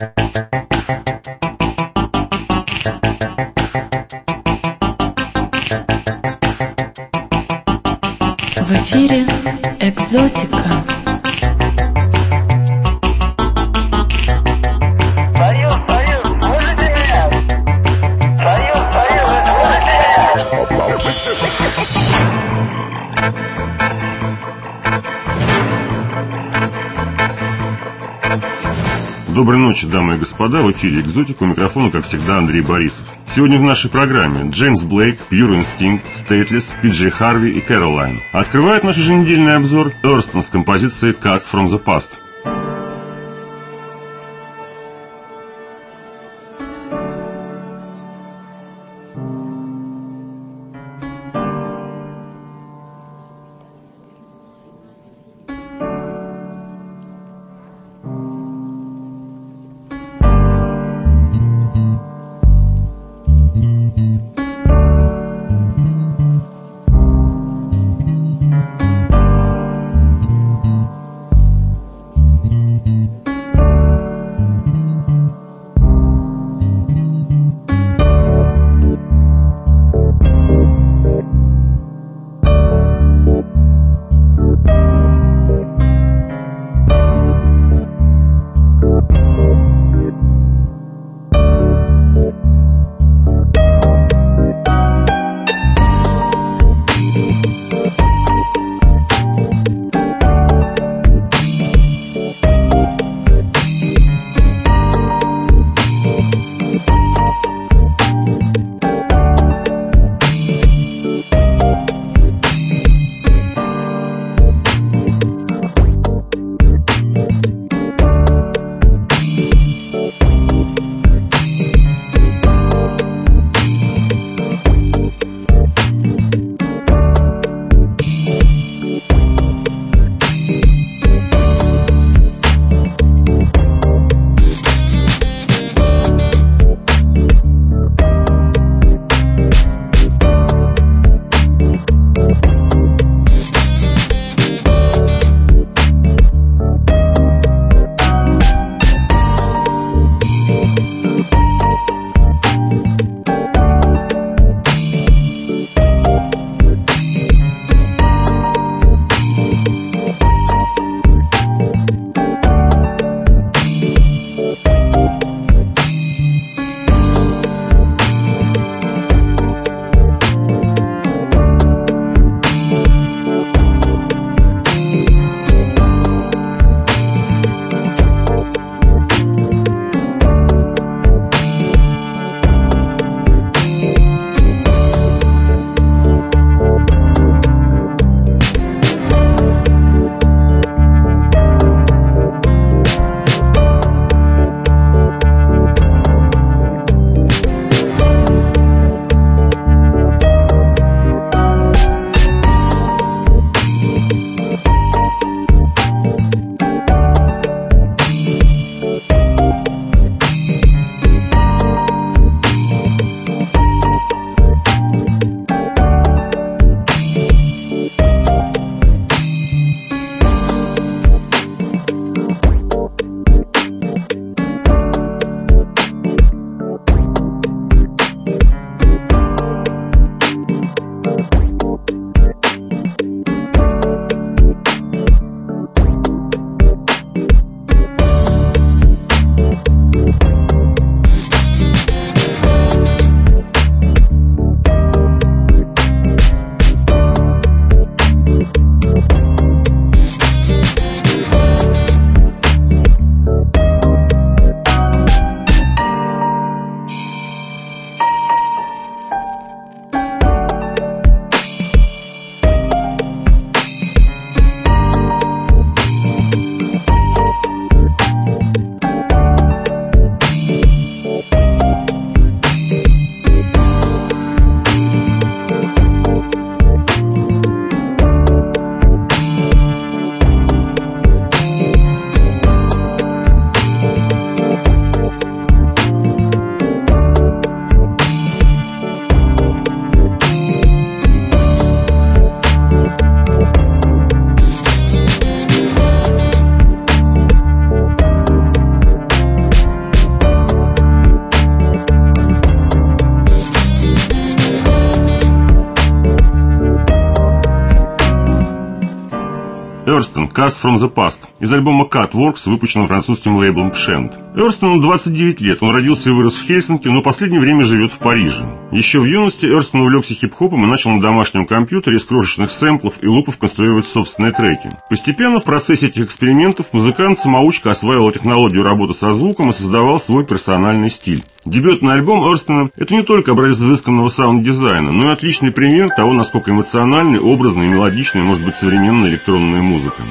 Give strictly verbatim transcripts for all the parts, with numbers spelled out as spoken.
В эфире «Экзотика». Союз, Союз, слышите меня? Союз, Союз, слышите меня? Доброй ночи, дамы и господа, в эфире «Экзотика», у микрофона, как всегда, Андрей Борисов. Сегодня в нашей программе Джеймс Блейк, Pure Instinct, Stateless, Пи Джей Харви и Caroline. Открывает наш еженедельный обзор Эрстон с композицией Cuts from the Past. Эрстон «Cuts from the Past» из альбома Cutworks, выпущенного французским лейблом Pshent. Эрстону двадцать девять лет, он родился и вырос в Хельсинки, но в последнее время живет в Париже. Еще в юности Эрстон увлекся хип-хопом и начал на домашнем компьютере из крошечных сэмплов и лупов конструировать собственные треки. Постепенно в процессе этих экспериментов музыкант-самоучка осваивал технологию работы со звуком и создавал свой персональный стиль. Дебютный альбом Эрстона – это не только образец изысканного саунд-дизайна, но и отличный пример того, насколько эмоциональной, образной и мелодичной может быть современная электронная музыка.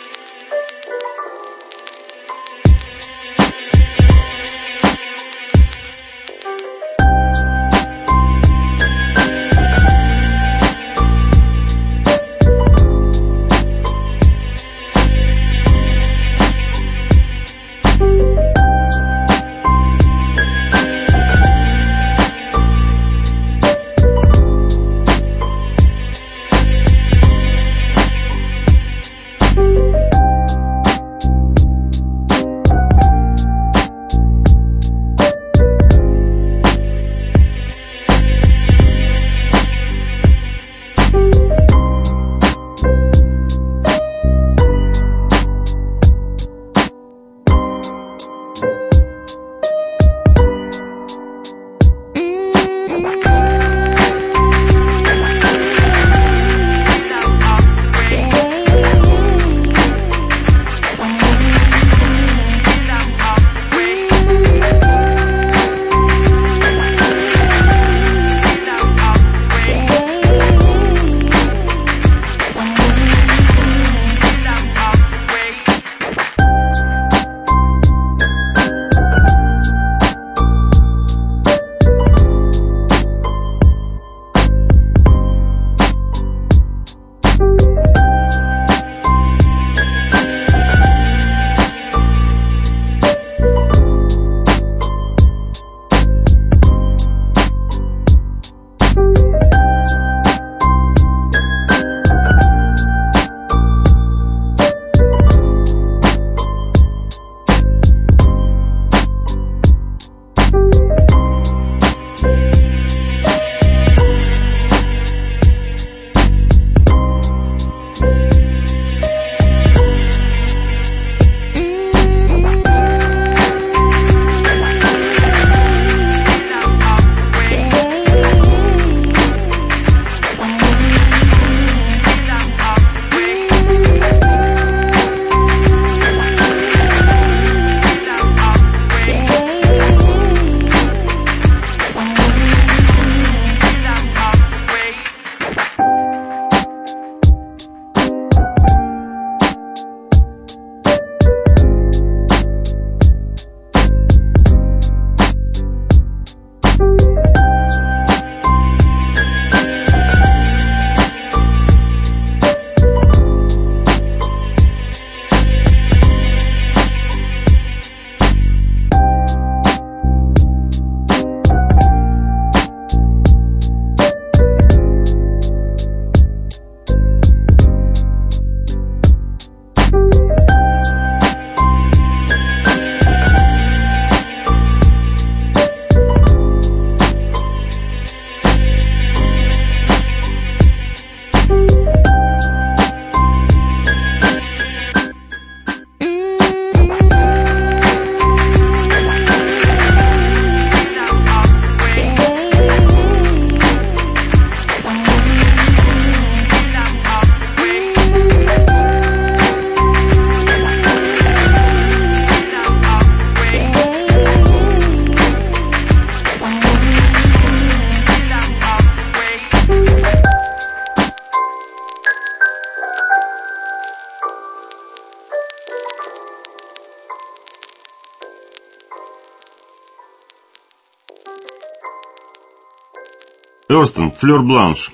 Эрстон «Fleur Blanche».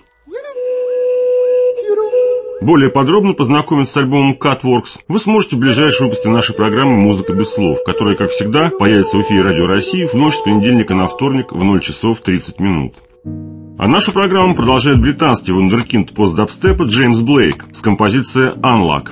Более подробно познакомиться с альбомом Cutworks вы сможете в ближайшем выпуске нашей программы «Музыка без слов», которая, как всегда, появится в эфире Радио России в ночь с понедельника на вторник в ноль часов тридцать минут. А нашу программу продолжает британский вундеркинд постдабстепа Джеймс Блейк с композицией «Unlock».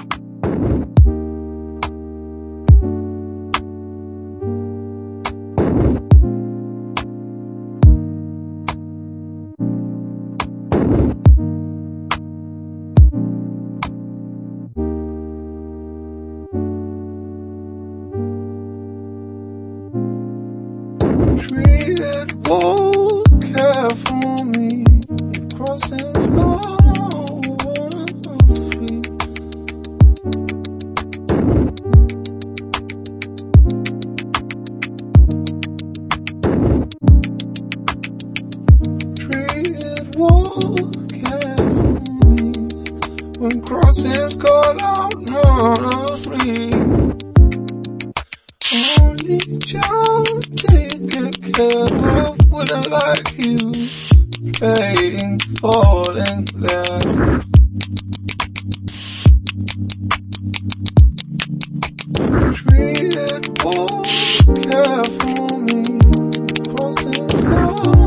Treated would care for me. Crossings gone free. Treated would care for me. When crossings call out, not free. Only child taken care of, wouldn't like you, waiting, falling there. Treated would care for me, crossings gone.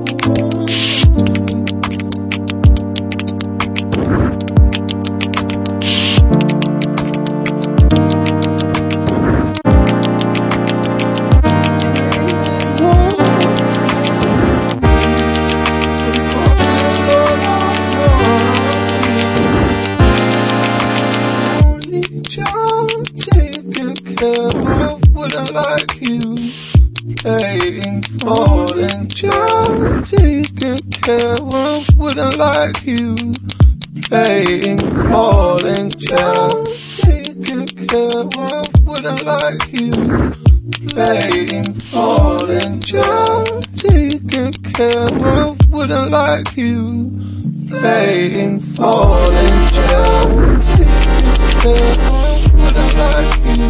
Like you, waiting, falling, child taken care of, wouldn't like you, waiting, falling, child taken care of, wouldn't like you, waiting, falling, child taken care of, wouldn't like you, waiting, falling, child taken care of, wouldn't like you.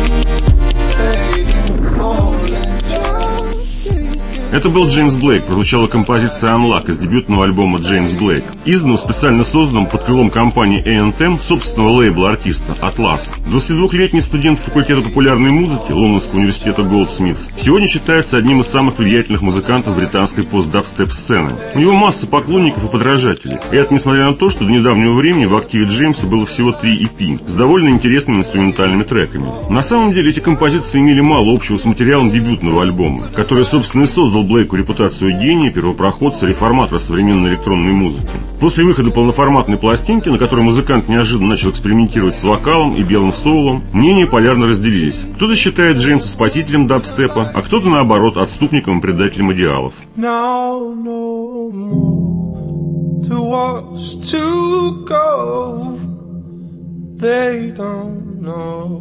Это был Джеймс Блейк, прозвучала композиция «Unlock» из дебютного альбома «Джеймс Блейк», изданного специально созданным под крылом компании эй энд эм собственного лейбла артиста «Атлас». двадцатидвухлетний студент факультета популярной музыки Лондонского университета Голдсмитс сегодня считается одним из самых влиятельных музыкантов британской пост-дабстеп-сцены. У него масса поклонников и подражателей, и это несмотря на то, что до недавнего времени в активе Джеймса было всего три и пи с довольно интересными инструментальными треками. На самом деле эти композиции имели мало общего с материалом дебютного альбома, который, собственно, и создал Блейку репутацию гения, первопроходца, реформатора современной электронной музыки. После выхода полноформатной пластинки, на которой музыкант неожиданно начал экспериментировать с вокалом и белым соулом, мнения полярно разделились. Кто-то считает Джеймса спасителем дабстепа, а кто-то, наоборот, отступником и предателем идеалов. Now no more to watch to go. They don't know.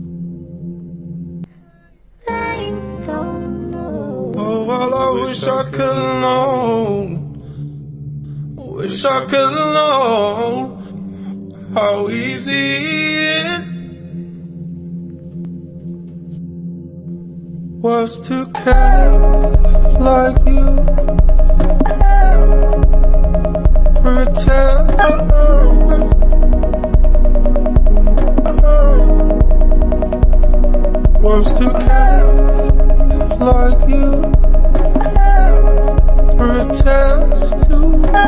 They don't know. Oh, well, I wish I could know. Wish I could know how easy it was to care like you. Pretend was to care like you. Pretend to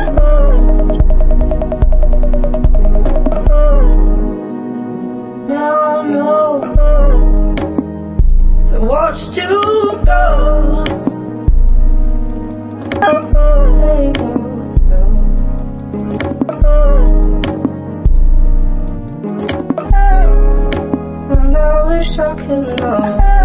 Now no to watch to go. They don't know. And I wish I could know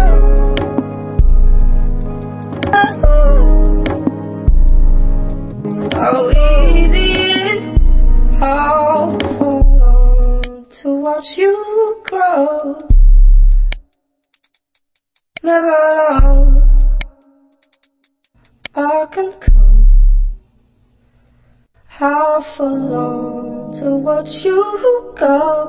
how easy it, how full on to watch you grow. Never alone, I can come. How full on to watch you go.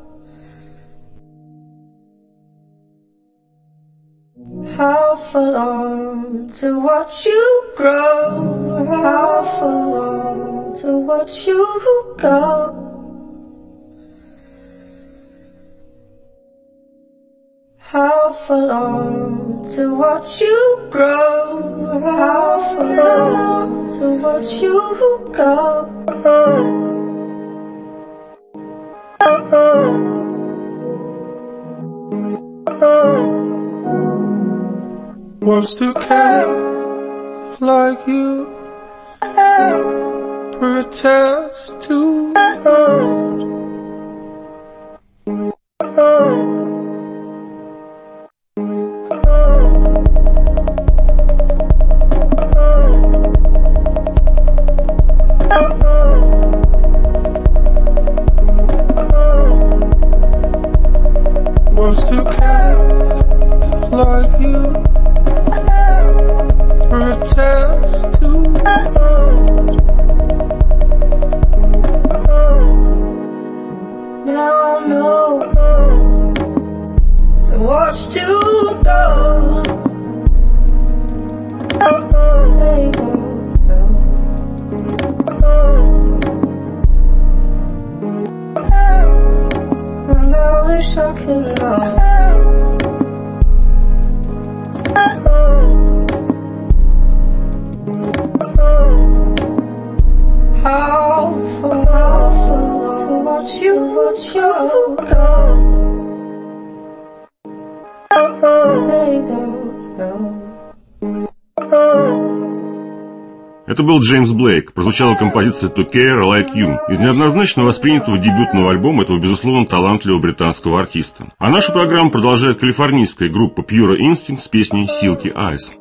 How full on to watch you grow. How full on to watch you go. How full on to watch you grow. How full on to watch you go. was to care like you. Protest to hurt. could know how far, how far to watch you, watch you go. They don't know. Это был Джеймс Блейк. Прозвучала композиция «To Care Like You» из неоднозначно воспринятого дебютного альбома этого, безусловно, талантливого британского артиста. А нашу программу продолжает калифорнийская группа Pure Instinct с песней «Silky Eyes».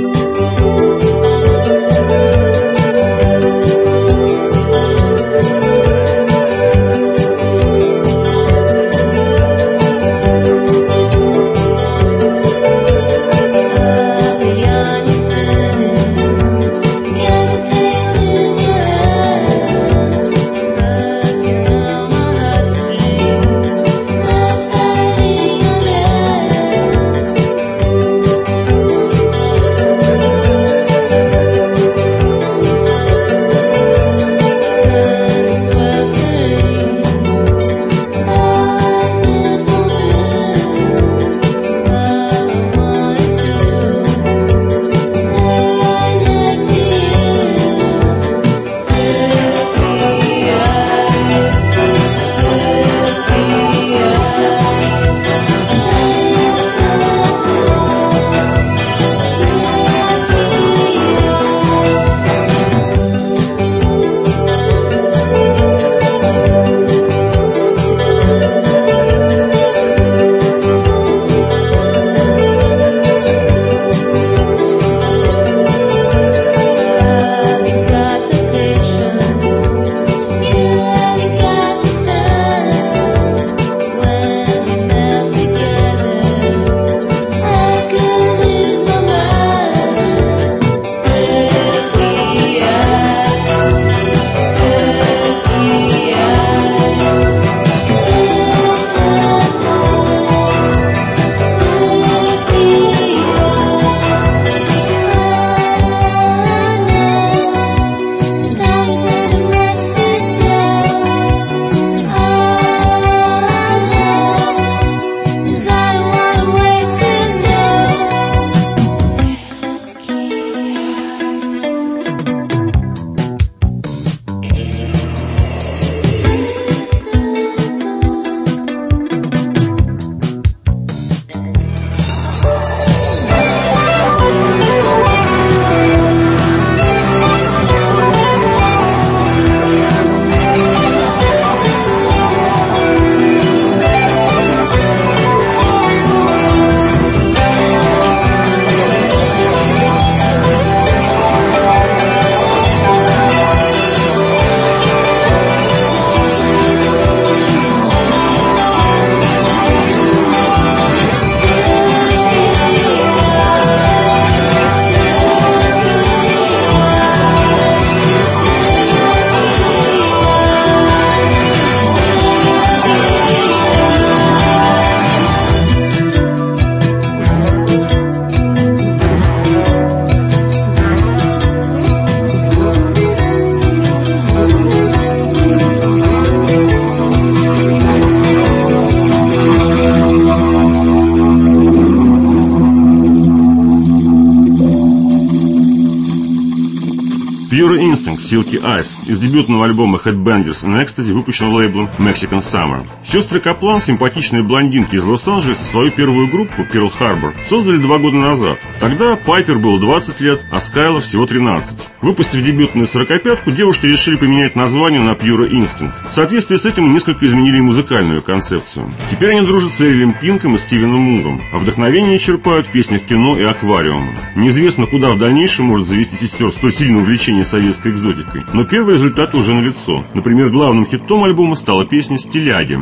Pure Instinct, Silky Eyes из дебютного альбома Headbangers and Ecstasy, выпущенного лейблом Mexican Summer. Сестры Каплан, симпатичные блондинки из Лос-Анджелеса, свою первую группу Pearl Harbor создали два года назад. Тогда Пайпер было двадцать лет, а Скайла всего тринадцать. Выпустив дебютную сорокопятку, девушки решили поменять название на Pure Instinct. В соответствии с этим несколько изменили музыкальную концепцию. Теперь они дружат с Эрилем Пинком и Стивеном Муром, а вдохновение черпают в песнях кино и аквариума. Неизвестно, куда в дальнейшем может завести сестер столь сильное увлечение советской экзотикой, но первые результаты уже налицо. Например, главным хитом альбома стала песня «Стиляги».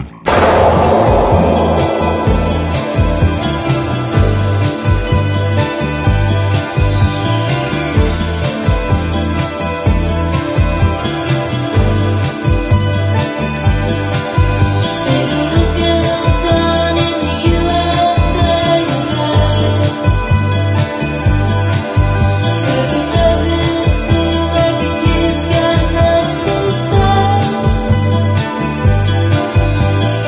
Inside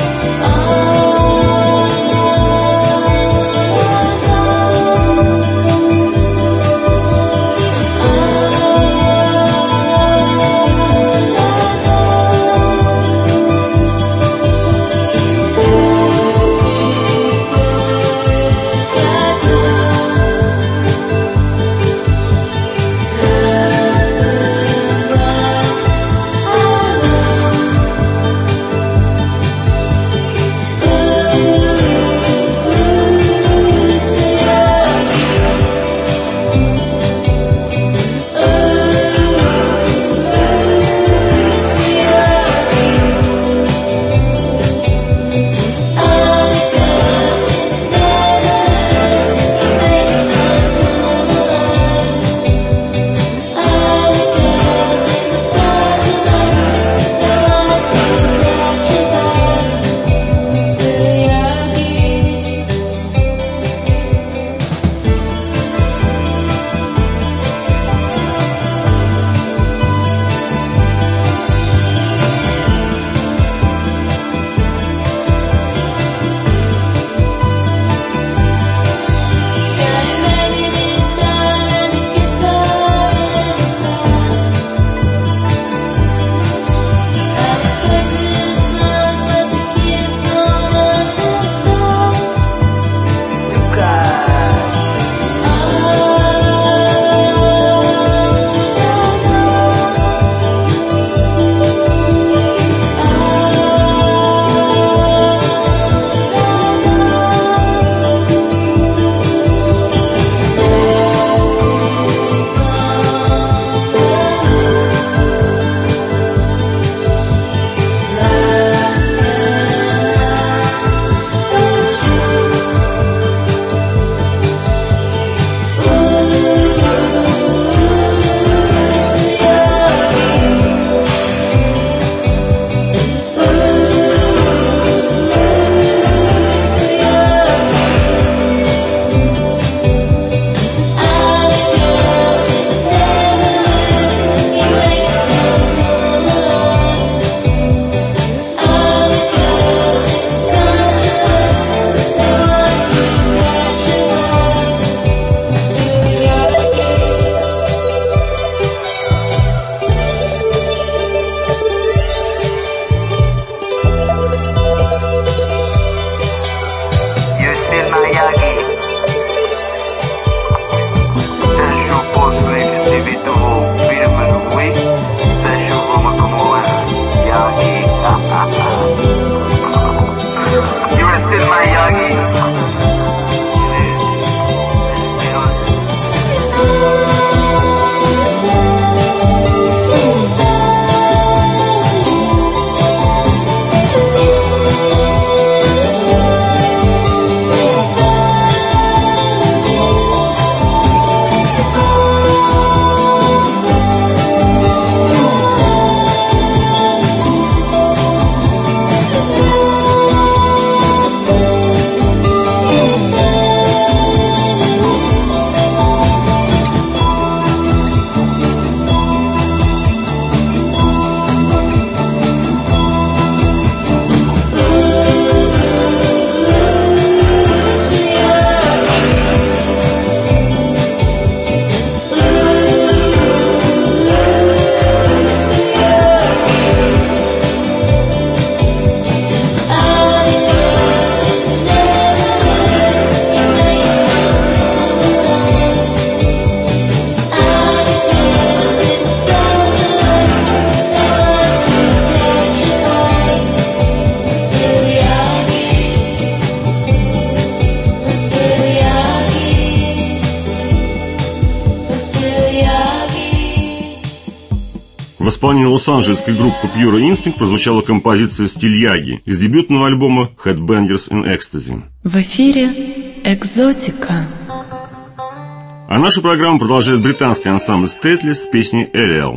В исполнении лос-анджелесской группы Pure Instinct прозвучала композиция «Стильяги» из дебютного альбома Headbangers in Ecstasy. В эфире «Экзотика». А нашу программу продолжает британский ансамбль Stateless с песней «Ariel».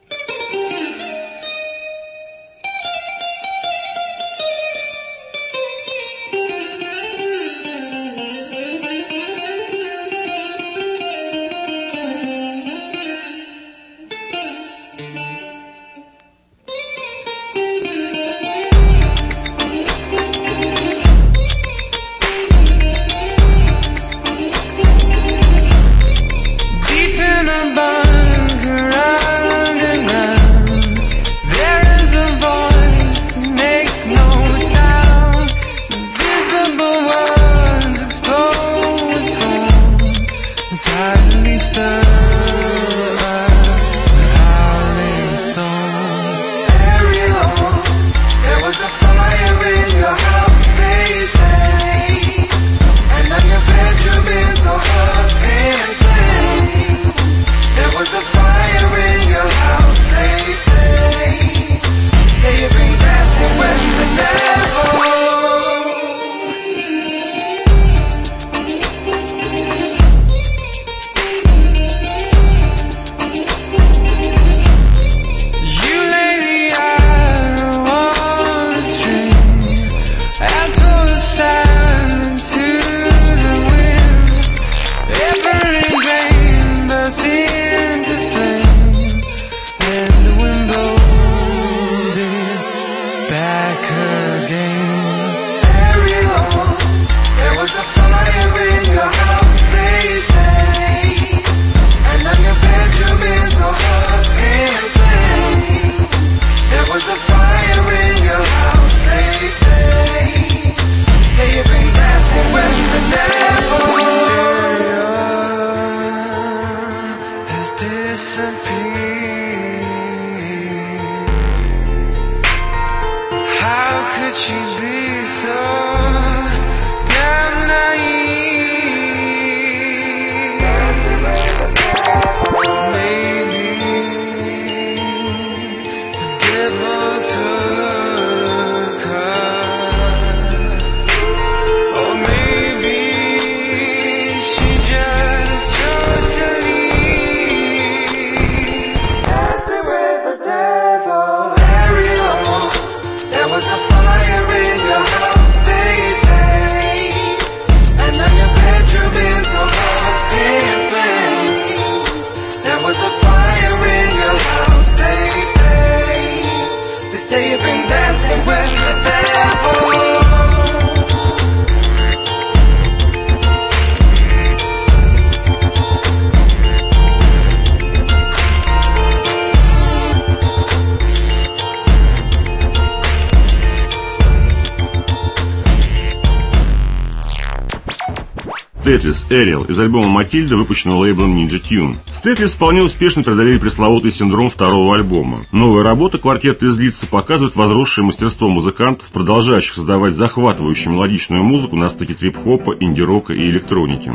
Stateless Ariel из альбома «Матильда», выпущенного лейблом Ninja Tune. Stateless вполне успешно преодолели пресловутый синдром второго альбома. Новая работа квартета из Лидса показывает возросшее мастерство музыкантов, продолжающих создавать захватывающую мелодичную музыку на стыке трип-хопа, инди-рока и электроники.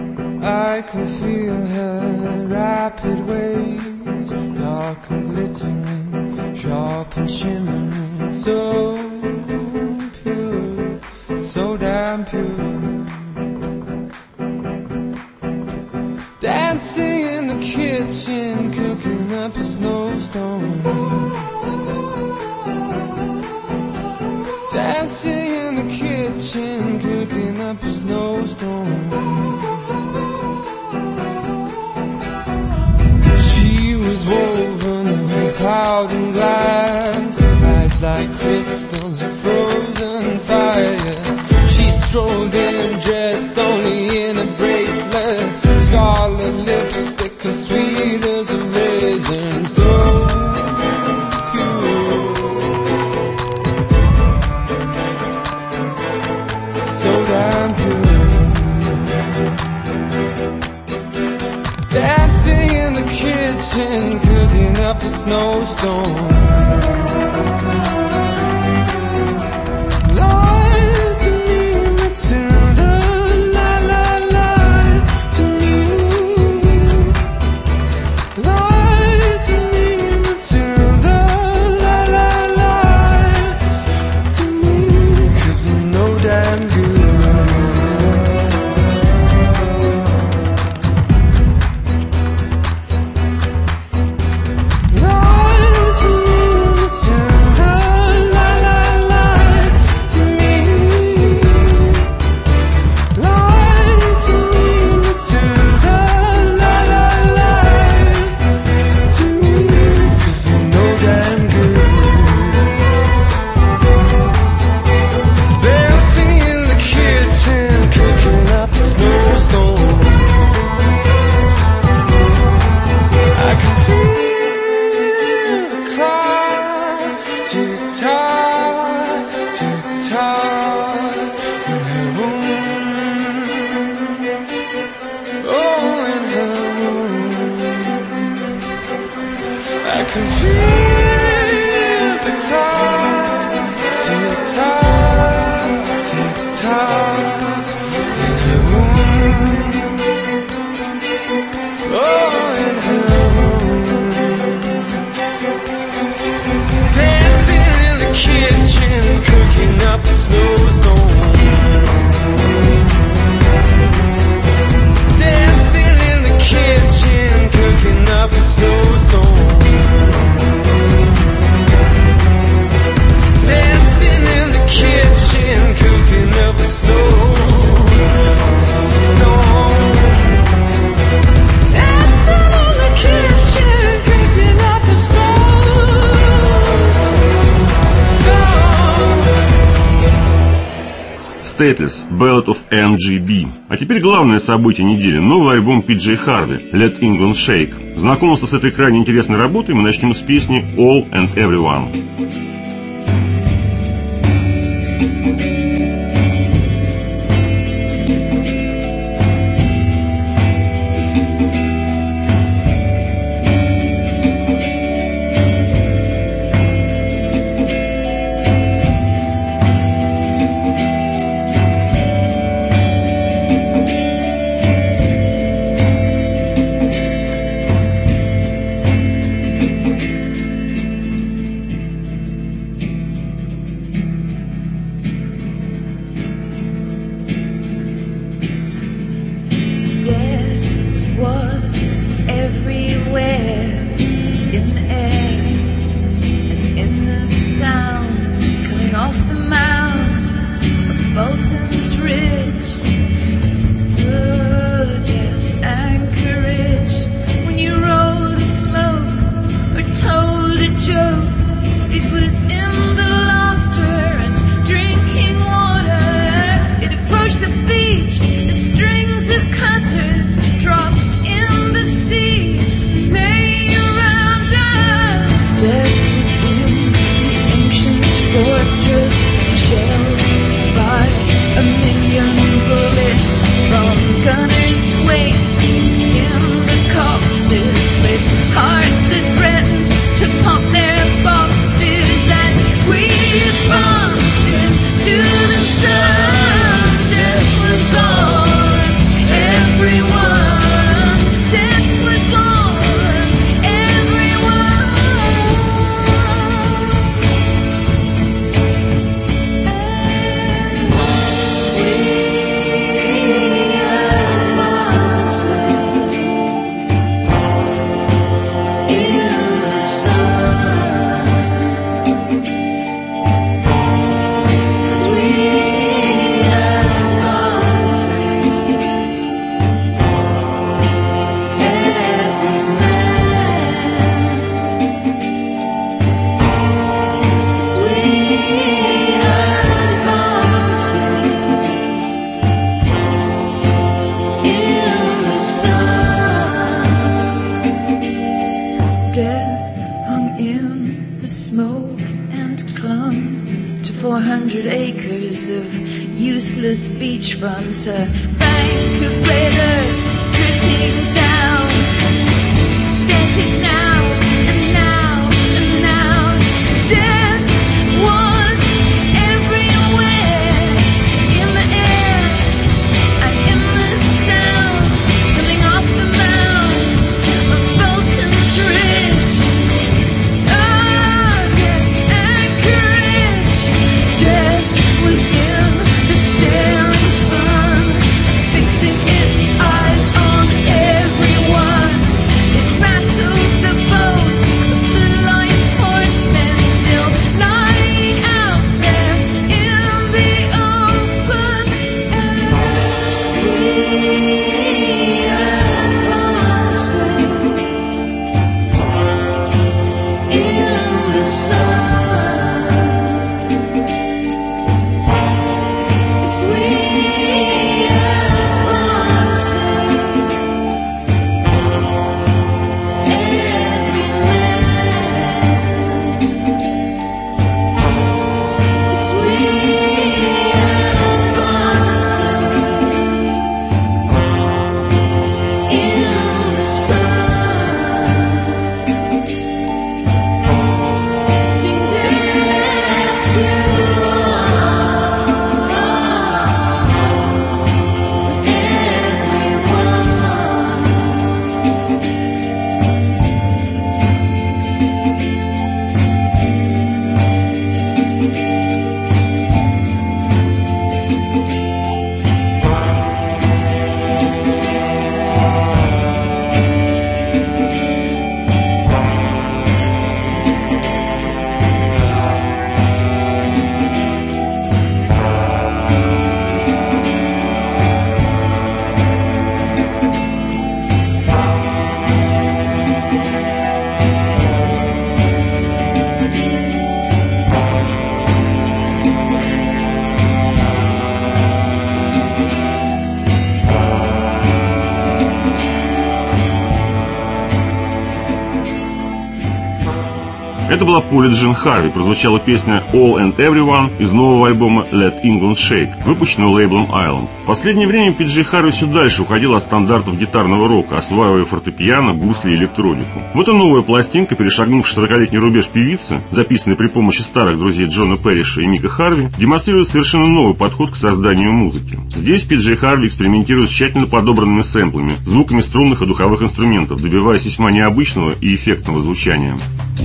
I can feel her rapid waves, dark and glittering, sharp and shimmering, so pure, so damn pure. Dancing in the kitchen, cooking up a snowstorm. Dancing in the kitchen, cooking up a snowstorm. She was woven of cloud and glass, eyes like crystals of frozen fire. She strolled in, dressed only in a bracelet, scarlet lipstick as sweet as a raisin, so pure, so damn pure. Dancing in the kitchen, cooking up a snowstorm. To can feel the clock tick tock, tick tock in her room. Oh, in her room. Dancing in the kitchen, cooking up a snowstorm. Dancing in the kitchen, cooking up a snowstorm. Dancing in the kitchen, cooking up a snowstorm. Dancing in the kitchen, cooking up a snowstorm. Stateless, Ballad of эм джи би. А теперь главное событие недели – новый альбом пи джей Harvey, Let England Shake. Знакомство с этой крайне интересной работой мы начнем с песни All and Everyone. Beachfront, a bank of red earth dripping down. Death is now, and now, and now. Death was everywhere, in the air, and in the sounds coming off the mounds of Bolton's Ridge. Ah, death's anchorage. Death was in the staring sun, fixing its eyes on every Это была Поли Джин Харви, прозвучала песня All and Everyone из нового альбома Let England Shake, выпущенного лейблом Island. В последнее время Пи Джей Харви все дальше уходил от стандартов гитарного рока, осваивая фортепиано, гусли и электронику. Вот и новая пластинка, перешагнув сорокалетний рубеж певицы, записанная при помощи старых друзей Джона Пэриша и Мика Харви, демонстрирует совершенно новый подход к созданию музыки. Здесь Пи Джей Харви экспериментирует с тщательно подобранными сэмплами, звуками струнных и духовых инструментов, добиваясь весьма необычного и эффектного звучания.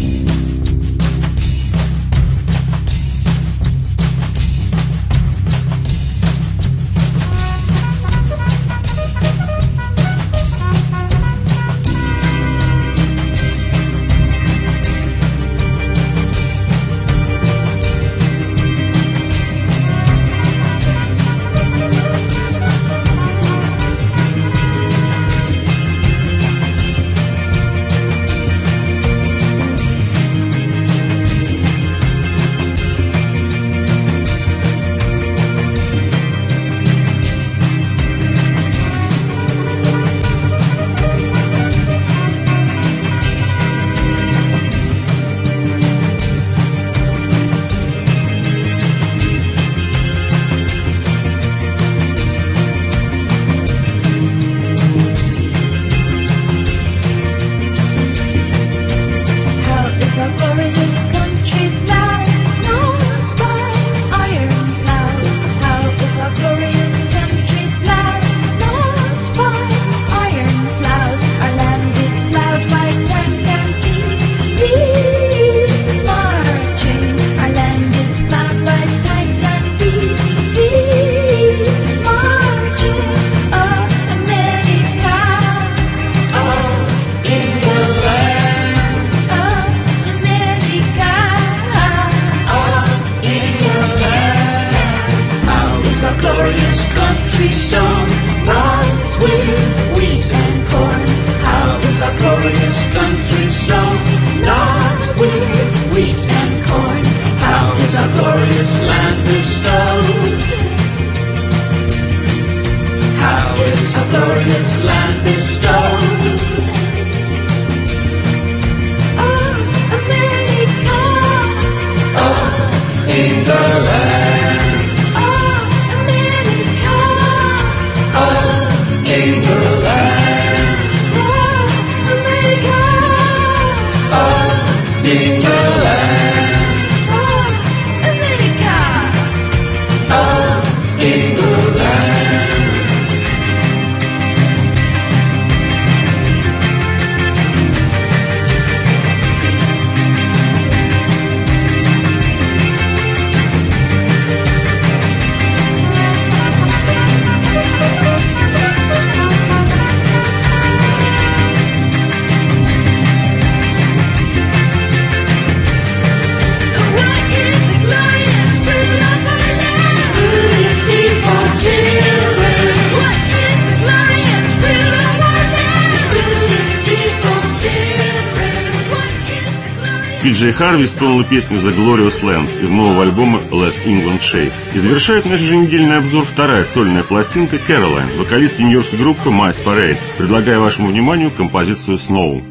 Пи Джей Харви исполнила песню The Glorious Land из нового альбома Let England Shake. И завершает наш еженедельный обзор вторая сольная пластинка Caroline, вокалистки нью-йоркской группы Mice Parade. Предлагаю вашему вниманию композицию Snow.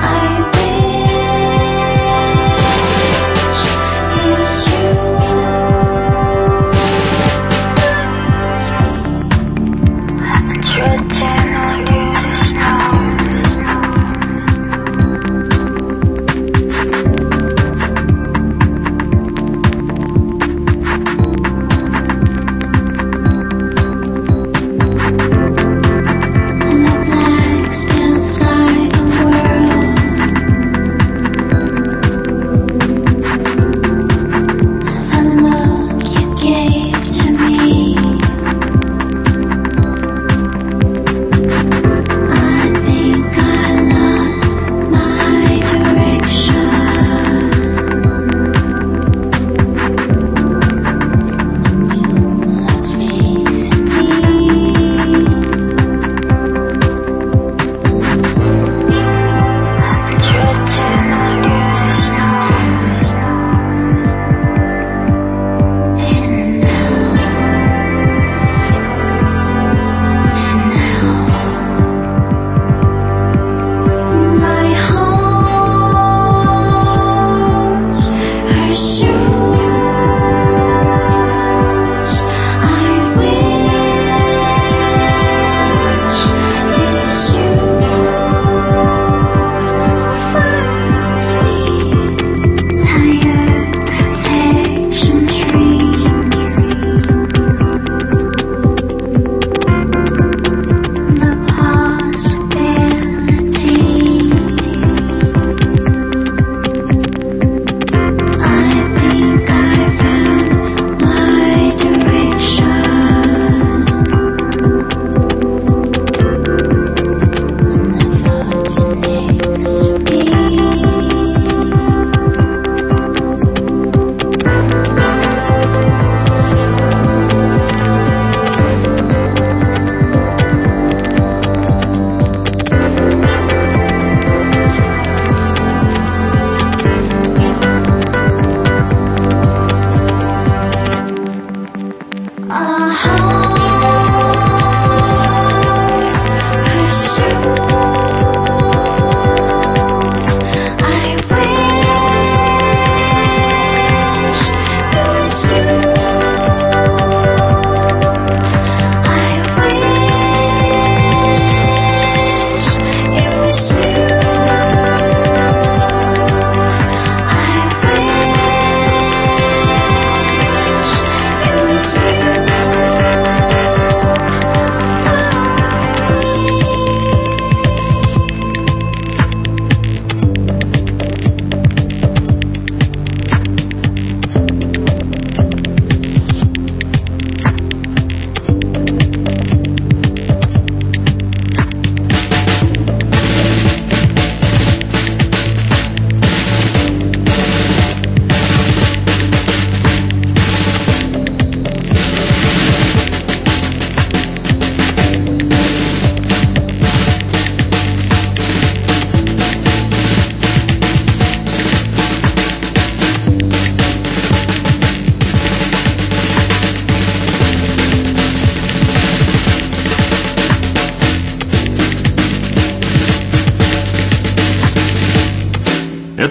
I wish it's you.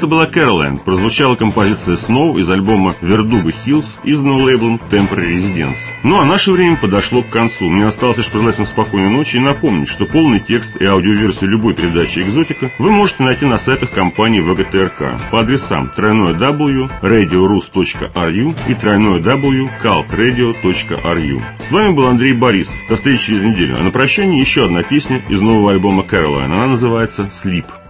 была Кэролайн, прозвучала композиция Snow из альбома Verdugo Hills, изданного лейблом Temporary Residence. Ну а наше время подошло к концу. Мне осталось лишь пожелать вам спокойной ночи и напомнить, что полный текст и аудиоверсию любой передачи «Экзотика» вы можете найти на сайтах компании вэ гэ тэ эр ка по адресам дабл ю дабл ю дабл ю точка радио рус точка ар ю и дабл ю дабл ю точка калт радио точка ар ю. С вами был Андрей Борисов. До встречи через неделю. А на прощание еще одна песня из нового альбома Кэролайн. Она называется «Sleep».